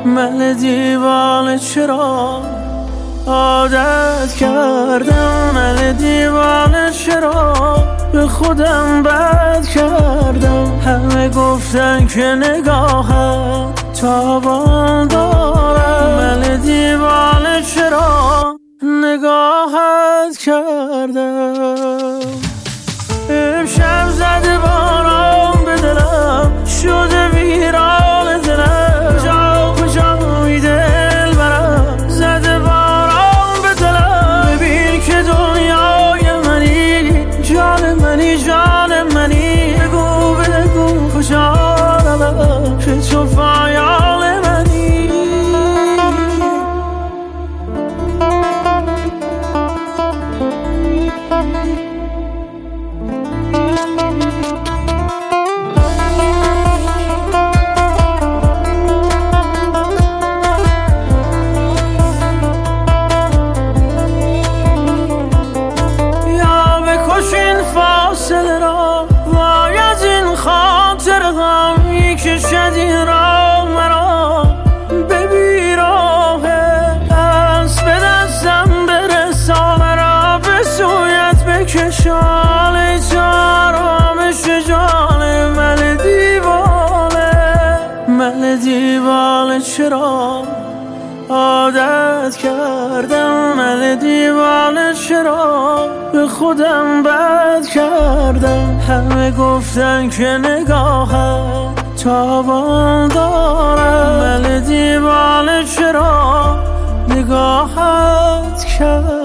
من دیوانه چرا عادت کردم، من دیوانه چرا به خودم بد کردم. همه گفتن که نگاهم تابان دارم، من دیوانه چرا نگاهت کردم. امشب زده باران به دلم، شده ویران دلم، جا کجای دل برم زده باران به دلم. ببین که دنیای منی، جان منی، جان منی، بگو بگو کجا روم که تو فایال منی. فاصله را وای از این خاطر غمی کشد این را مرا به بیراه دست به دستم برسان را به سویت بکشان. ای تو آرامش جان من دیوانه، من دیوانه چرا عادت کردم، من دیوانه چرا به خودم بد کردم. همه گفتن که نگاهم تابان دارم، من دیوانه چرا نگاهت کردم.